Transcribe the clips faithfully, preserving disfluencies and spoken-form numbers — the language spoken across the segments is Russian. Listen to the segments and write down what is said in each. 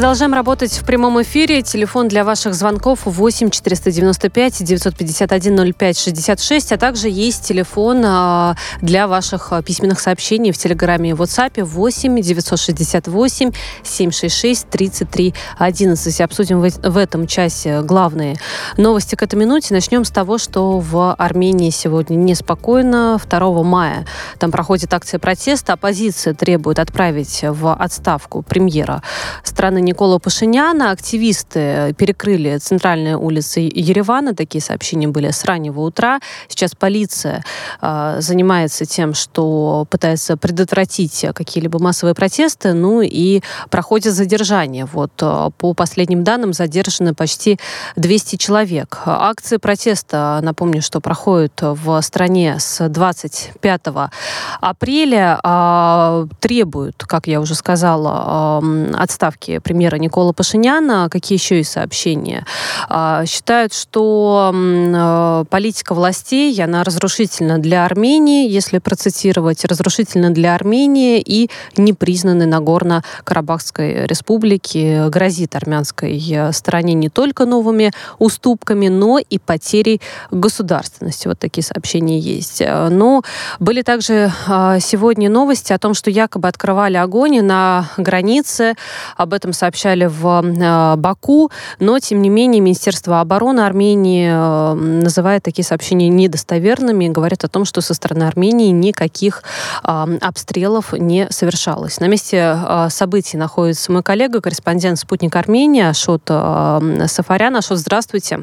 Продолжаем работать в прямом эфире. Телефон для ваших звонков восемь четыреста девяносто пять девятьсот пятьдесят один ноль пять шестьдесят шесть, а также есть телефон для ваших письменных сообщений в Телеграме и WhatsApp восемь девятьсот шестьдесят восемь семьсот шестьдесят шесть тридцать три одиннадцать. Обсудим в этом часе главные новости к этой минуте. Начнем с того, что в Армении сегодня неспокойно. второго мая там проходит акция протеста. Оппозиция требует отправить в отставку премьера страны Николу Пашиняна. Активисты перекрыли центральные улицы Еревана. Такие сообщения были с раннего утра. Сейчас полиция э, занимается тем, что пытается предотвратить какие-либо массовые протесты. Ну и проходит задержание. Вот э, по последним данным задержаны почти двести человек. Акции протеста, напомню, что проходят в стране с двадцать пятого апреля. Э, требуют, как я уже сказала, э, отставки премьера Никола Пашиняна. Какие еще есть сообщения? Считают, что политика властей, она разрушительна для Армении, если процитировать, разрушительна для Армении и непризнанной Нагорно-Карабахской республики, грозит армянской стороне не только новыми уступками, но и потерей государственности. Вот такие сообщения есть. Но были также сегодня новости о том, что якобы открывали огонь на границе. Об этом сообщали в э, Баку, но, тем не менее, Министерство обороны Армении э, называет такие сообщения недостоверными и говорит о том, что со стороны Армении никаких э, обстрелов не совершалось. На месте э, событий находится мой коллега, корреспондент «Спутник Армения» Ашот э, Сафарян. Ашот, здравствуйте.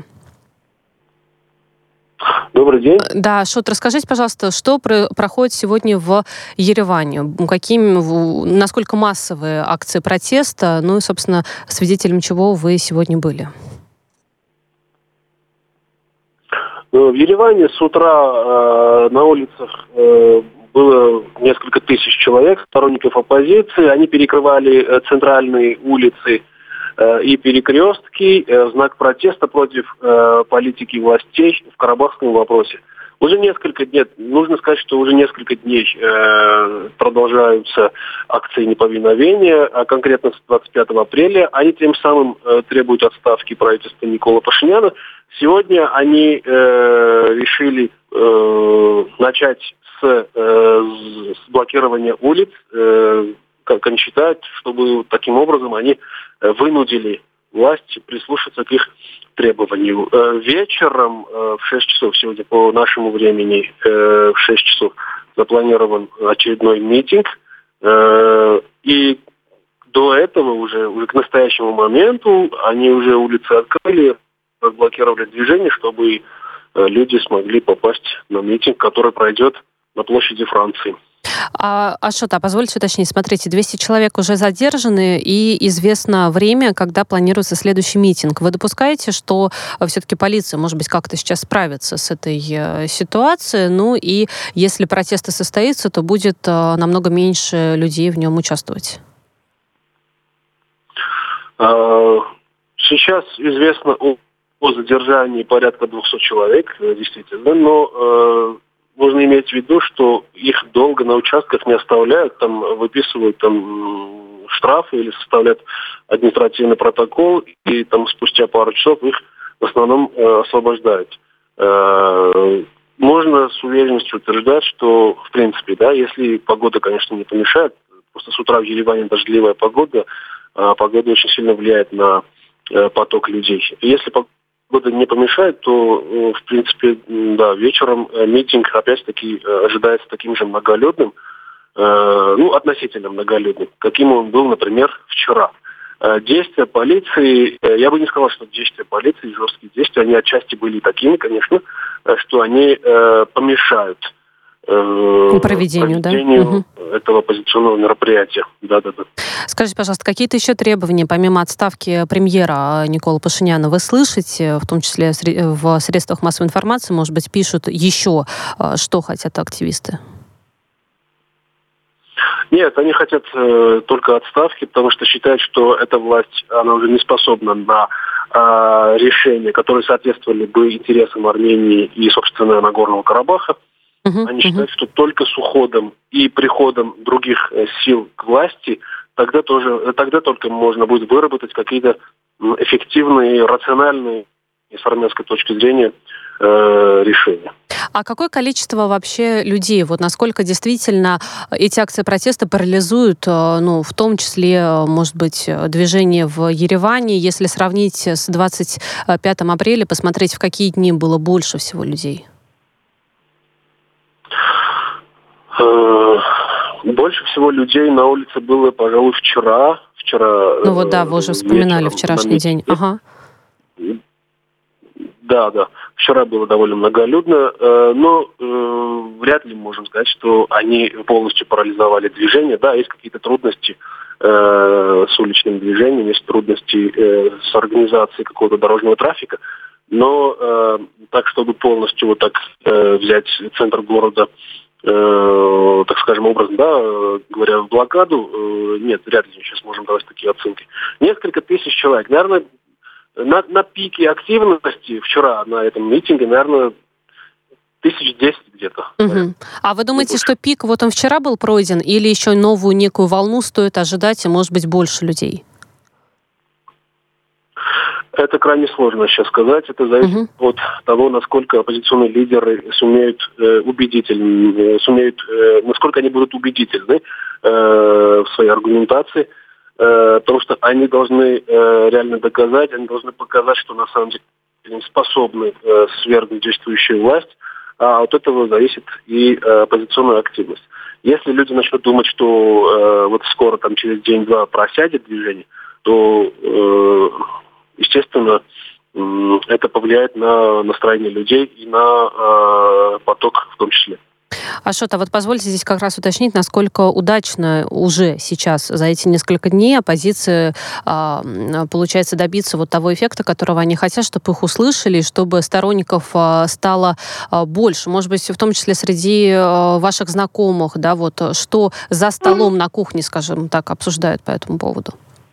Добрый день. Да, Ашот, расскажите, пожалуйста, что про- проходит сегодня в Ереване? Какими, насколько массовые акции протеста? Ну и, собственно, свидетелем чего вы сегодня были? В Ереване с утра э, на улицах э, было несколько тысяч человек, сторонников оппозиции. Они перекрывали э, центральные улицы и перекрестки в знак протеста против э, политики властей в карабахском вопросе. Уже несколько дней, нужно сказать, что уже несколько дней э, продолжаются акции неповиновения, а конкретно с двадцать пятого апреля. Они тем самым э, требуют отставки правительства Никола Пашиняна. Сегодня они э, решили э, начать с, э, с блокирования улиц, э, как они считают, чтобы таким образом они вынудили власть прислушаться к их требованию. Вечером в шесть часов, сегодня по нашему времени, в шесть часов запланирован очередной митинг. И до этого, уже, уже к настоящему моменту, они уже улицы открыли, разблокировали движение, чтобы люди смогли попасть на митинг, который пройдет на площади Франции. А, Ашот, а позвольте уточнить, смотрите, двести человек уже задержаны, и известно время, когда планируется следующий митинг. Вы допускаете, что все-таки полиция, может быть, как-то сейчас справится с этой э, ситуацией, ну и если протесты состоятся, то будет э, намного меньше людей в нем участвовать? Сейчас известно о, о задержании порядка двухсот человек, действительно, но... Э, Нужно иметь в виду, что их долго на участках не оставляют, там выписывают там штрафы или составляют административный протокол, и там спустя пару часов их в основном э, освобождают. Э, можно с уверенностью утверждать, что, в принципе, да, если погода, конечно, не помешает, просто с утра в Ереване дождливая погода, а погода очень сильно влияет на э, поток людей. Если погода не помешает, то, в принципе, да, вечером митинг опять-таки ожидается таким же многолюдным, э, ну, относительно многолюдным, каким он был, например, вчера. Э, действия полиции, э, я бы не сказал, что действия полиции, жесткие действия, они отчасти были такими, конечно, что они э, помешают э, проведению, проведению да? этого оппозиционного мероприятия. Да-да-да. Скажите, пожалуйста, какие-то еще требования, помимо отставки премьера Никола Пашиняна, вы слышите, в том числе в средствах массовой информации, может быть, пишут еще, что хотят активисты? Нет, они хотят э, только отставки, потому что считают, что эта власть, она уже не способна на э, решения, которые соответствовали бы интересам Армении и, собственно, Нагорного Карабаха. Uh-huh, Они uh-huh. считают, что только с уходом и приходом других э, сил к власти тогда тоже, тогда только можно будет выработать какие-то эффективные, рациональные, с армянской точки зрения, э, решения. А какое количество вообще людей? Вот насколько действительно эти акции протеста парализуют, ну, в том числе, может быть, движение в Ереване, если сравнить с двадцать пятым апреля, посмотреть, в какие дни было больше всего людей? Больше всего людей на улице было, пожалуй, вчера. Вчера. Ну вот да, вы уже вспоминали вчерашний день. Ага. Да, да. Вчера было довольно многолюдно, но э, вряд ли можем сказать, что они полностью парализовали движение. Да, есть какие-то трудности э, с уличным движением, есть трудности э, с организацией какого-то дорожного трафика, но э, так, чтобы полностью вот так э, взять центр города, э, так скажем, образно, да, говоря, в блокаду, э, нет, вряд ли сейчас можем давать такие оценки. Несколько тысяч человек, наверное, На, на пике активности вчера на этом митинге, наверное, тысяч десять где-то. Угу. А вы думаете, что пик вот он вчера был пройден, или еще новую некую волну стоит ожидать, и может быть больше людей? Это крайне сложно сейчас сказать. Это зависит угу. от того, насколько оппозиционные лидеры сумеют э, убедительны, э, сумеют, э, насколько они будут убедительны э, в своей аргументации. Потому что они должны э, реально доказать, они должны показать, что на самом деле они способны э, свергнуть действующую власть, а от этого зависит и э, оппозиционная активность. Если люди начнут думать, что э, вот скоро, там, через день-два просядет движение, то, э, естественно, э, это повлияет на настроение людей и на э, поток в том числе. Ашот, а вот позвольте здесь как раз уточнить, насколько удачно уже сейчас за эти несколько дней оппозиция э, получается добиться вот того эффекта, которого они хотят, чтобы их услышали, чтобы сторонников э, стало э, больше. Может быть, в том числе среди э, ваших знакомых, да, вот что за столом на кухне, скажем так, обсуждают по этому поводу?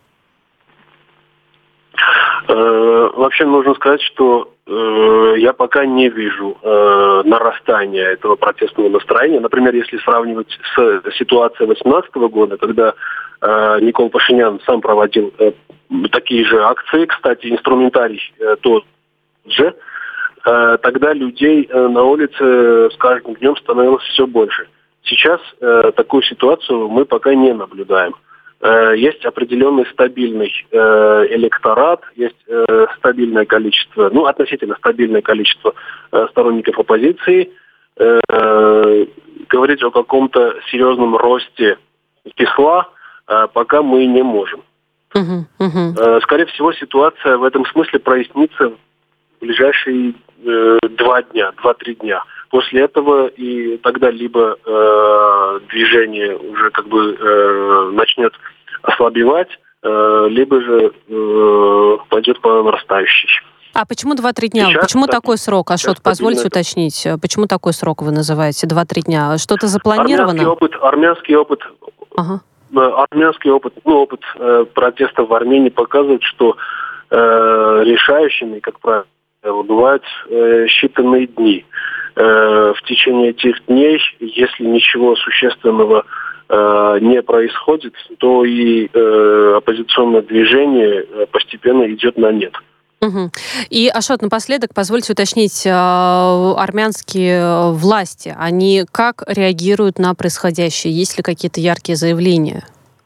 Вообще нужно сказать, что э, я пока не вижу э, нарастания этого протестного настроения. Например, если сравнивать с ситуацией две тысячи восемнадцатого года, когда э, Никол Пашинян сам проводил э, такие же акции, кстати, инструментарий э, тот же, э, тогда людей э, на улице с каждым днем становилось все больше. Сейчас э, такую ситуацию мы пока не наблюдаем. Есть определенный стабильный э, электорат, есть э, стабильное количество, ну, относительно стабильное количество э, сторонников оппозиции. Э, говорить о каком-то серьезном росте числа э, пока мы не можем. Uh-huh, uh-huh. Э, скорее всего, ситуация в этом смысле прояснится в ближайшие э, два дня, два-три дня. После этого и тогда либо э, движение уже как бы э, начнет ослабевать, э, либо же э, пойдет по нарастающей. А почему два-три дня? Сейчас, почему так, такой срок? Ашот, позвольте уточнить. Почему такой срок вы называете? два-три дня? Что-то запланировано? Армянский опыт, армянский опыт, ага. армянский опыт, ну, опыт э, протеста в Армении показывает, что э, решающими, как правило, бывают э, считанные дни. Э, в течение этих дней, если ничего существенного э, не происходит, то и э, оппозиционное движение постепенно идет на нет. Угу. И, Ашот, напоследок, позвольте уточнить, э, армянские власти, они как реагируют на происходящее? Есть ли какие-то яркие заявления?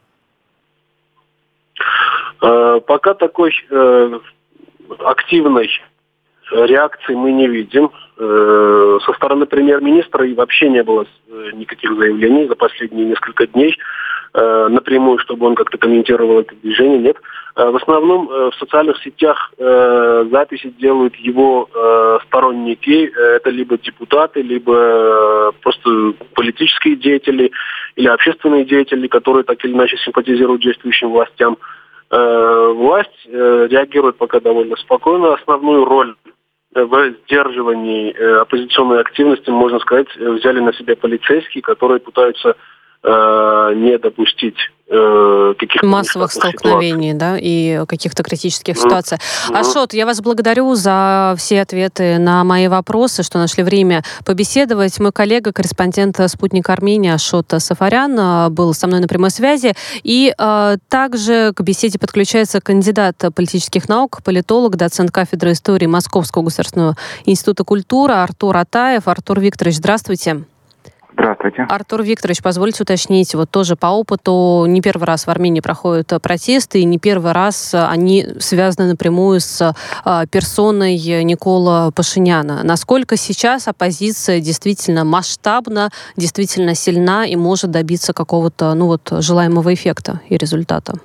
Э, пока такой э, активной реакции мы не видим. Со стороны премьер-министра и вообще не было никаких заявлений за последние несколько дней напрямую, чтобы он как-то комментировал это движение. Нет. В основном в социальных сетях записи делают его сторонники. Это либо депутаты, либо просто политические деятели или общественные деятели, которые так или иначе симпатизируют действующим властям. Власть реагирует пока довольно спокойно. Основную роль в сдерживании э, оппозиционной активности, можно сказать, взяли на себя полицейские, которые пытаются э, не допустить э, каких-то массовых столкновений, ситуаций. Да, и каких-то критических mm-hmm. ситуаций. Mm-hmm. Ашот, я вас благодарю за все ответы на мои вопросы, что нашли время побеседовать. Мой коллега, корреспондент «Спутника Армении» Ашот Сафарян был со мной на прямой связи. И э, также к беседе подключается кандидат политических наук, политолог, доцент кафедры истории Московского государственного института культуры Артур Атаев. Артур Викторович, здравствуйте. Здравствуйте. Артур Викторович, позвольте уточнить, вот тоже по опыту, не первый раз в Армении проходят протесты, и не первый раз они связаны напрямую с персоной Никола Пашиняна. Насколько сейчас оппозиция действительно масштабна, действительно сильна и может добиться какого-то, ну вот, желаемого эффекта и результата?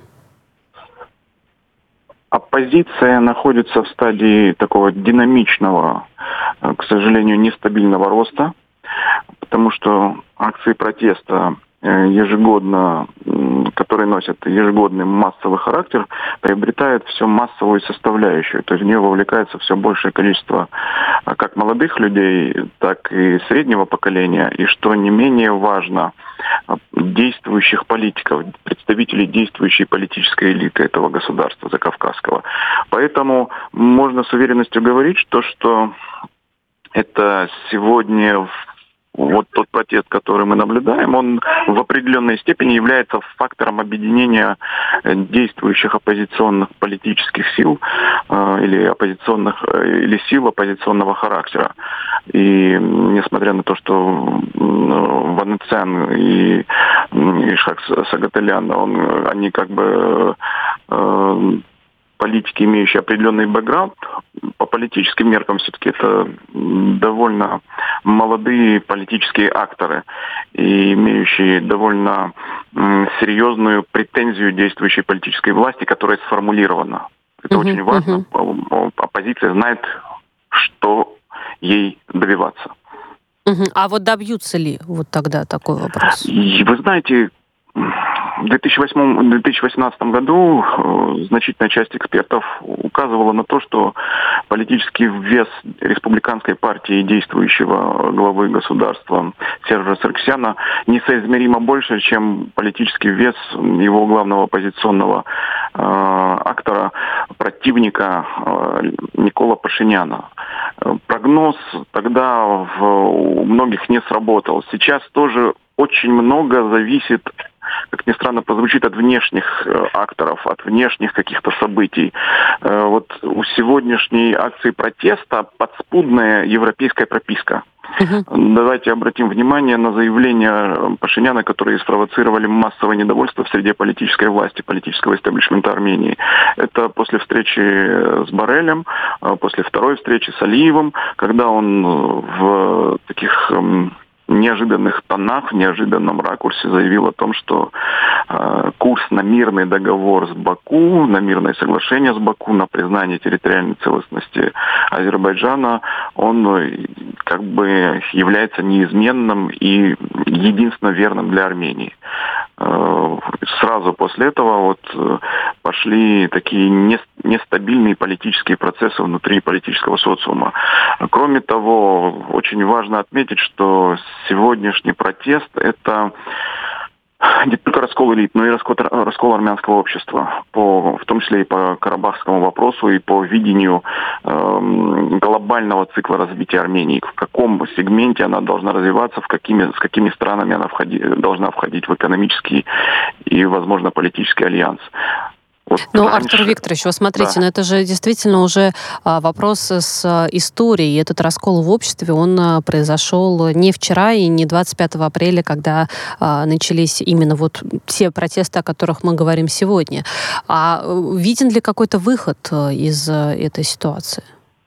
Оппозиция находится в стадии такого динамичного, к сожалению, нестабильного роста, потому что акции протеста ежегодно, которые носят ежегодный массовый характер, приобретают все массовую составляющую. То есть в нее вовлекается все большее количество как молодых людей, так и среднего поколения. И что не менее важно, действующих политиков, представителей действующей политической элиты этого государства закавказского. Поэтому можно с уверенностью говорить, что, что это сегодня... Вот тот протест, который мы наблюдаем, он в определенной степени является фактором объединения действующих оппозиционных политических сил э, или оппозиционных э, или сил оппозиционного характера. И несмотря на то, что э, Ванециан и Ишхак Сагаталян, он, они как бы э, политики, имеющие определенный бэкграунд, по политическим меркам все-таки это довольно молодые политические акторы, и имеющие довольно м, серьезную претензию действующей политической власти, которая сформулирована. Это uh-huh, очень важно. Uh-huh. Оппозиция знает, что ей добиваться. Uh-huh. А вот добьются ли? Вот тогда такой вопрос. И вы знаете, в две тысячи восьмом - две тысячи восемнадцатом году э, значительная часть экспертов указывала на то, что политический вес республиканской партии и действующего главы государства Сержа Сарксяна несоизмеримо больше, чем политический вес его главного оппозиционного э, актора, противника э, Никола Пашиняна. Прогноз тогда в, у многих не сработал. Сейчас тоже очень много зависит, как ни странно прозвучит, от внешних э, акторов, от внешних каких-то событий. Э, вот у сегодняшней акции протеста подспудная европейская прописка. Uh-huh. Давайте обратим внимание на заявления Пашиняна, которые спровоцировали массовое недовольство в среде политической власти, политического истеблишмента Армении. Это после встречи с Боррелем, после второй встречи с Алиевым, когда он в таких неожиданных тонах, в неожиданном ракурсе заявил о том, что э, курс на мирный договор с Баку, на мирное соглашение с Баку, на признание территориальной целостности Азербайджана, он э, как бы является неизменным и единственно верным для Армении. Э, сразу после этого вот э, пошли такие не, нестабильные политические процессы внутри политического социума. Кроме того, очень важно отметить, что сегодняшний протест – это не только раскол элит, но и раскол, раскол армянского общества, по, в том числе и по карабахскому вопросу, и по видению э, глобального цикла развития Армении, в каком сегменте она должна развиваться, в какими, с какими странами она входи, должна входить в экономический и, возможно, политический альянс. Вот ну, раньше... Артур Викторович, вы смотрите, да. ну, это же действительно уже а, вопрос с а, историей. Этот раскол в обществе, он а, произошел не вчера и не двадцать пятого апреля, когда а, начались именно вот те протесты, о которых мы говорим сегодня. А виден ли какой-то выход а, из а, этой ситуации?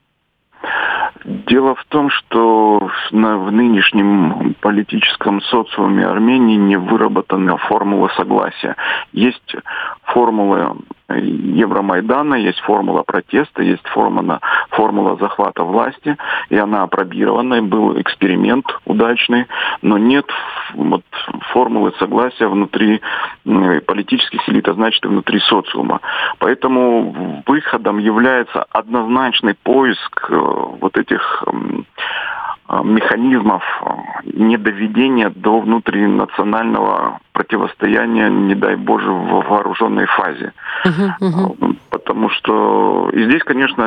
Дело в том, что на, в нынешнем политическом социуме Армении не выработана формула согласия. Есть формула Евромайдана, есть формула протеста, есть формула, формула захвата власти, и она апробирована, был эксперимент удачный, но нет вот, формулы согласия внутри политических элит, а значит и внутри социума. Поэтому выходом является однозначный поиск вот этих механизмов недоведения до внутринационального противостояния, не дай Боже, в вооруженной фазе. Uh-huh, uh-huh. Потому что и здесь, конечно,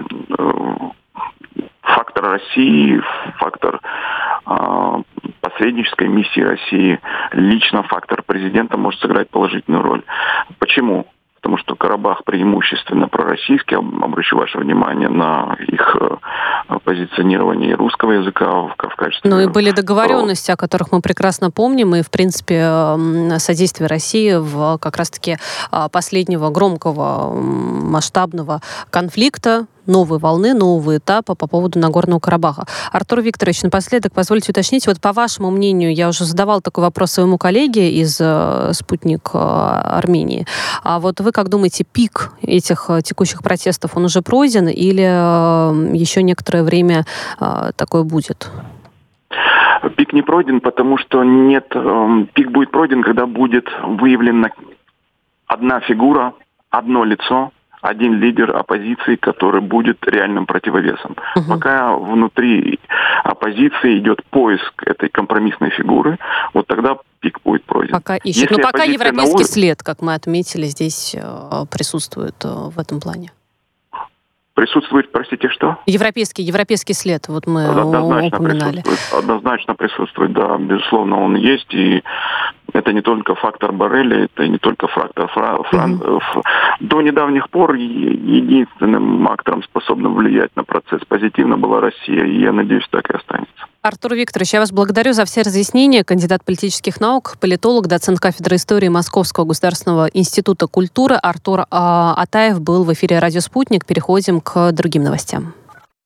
фактор России, фактор посреднической миссии России, лично фактор президента может сыграть положительную роль. Почему? Потому что Карабах преимущественно пророссийский. Обращу ваше внимание на их позиционирование русского языка в, в качестве... Ну и были договоренности, о которых мы прекрасно помним, и, в принципе, содействие России в как раз-таки последнего громкого масштабного конфликта, новой волны, нового этапа по поводу Нагорного Карабаха. Артур Викторович, напоследок, позвольте уточнить, вот по вашему мнению, я уже задавал такой вопрос своему коллеге из э, «Спутник э, Армении», а вот вы как думаете, пик этих э, текущих протестов, он уже пройден или э, еще некоторое время э, такое будет? Пик не пройден, потому что нет... Э, пик будет пройден, когда будет выявлена одна фигура, одно лицо, один лидер оппозиции, который будет реальным противовесом. Uh-huh. Пока внутри оппозиции идет поиск этой компромиссной фигуры, вот тогда пик будет пройден. Пока ищет. Но пока европейский уровне... след, как мы отметили, здесь присутствует в этом плане. Присутствует, простите, что? Европейский, европейский след, вот мы однозначно упоминали. Присутствует, однозначно присутствует, да, безусловно, он есть, и это не только фактор Борреля, это не только фактор Фран... Mm-hmm. Фран... До недавних пор единственным актором, способным влиять на процесс позитивно, была Россия, и я надеюсь, так и останется. Артур Викторович, я вас благодарю за все разъяснения. Кандидат политических наук, политолог, доцент кафедры истории Московского государственного института культуры Артур Атаев был в эфире «Радио Спутник». Переходим к другим новостям.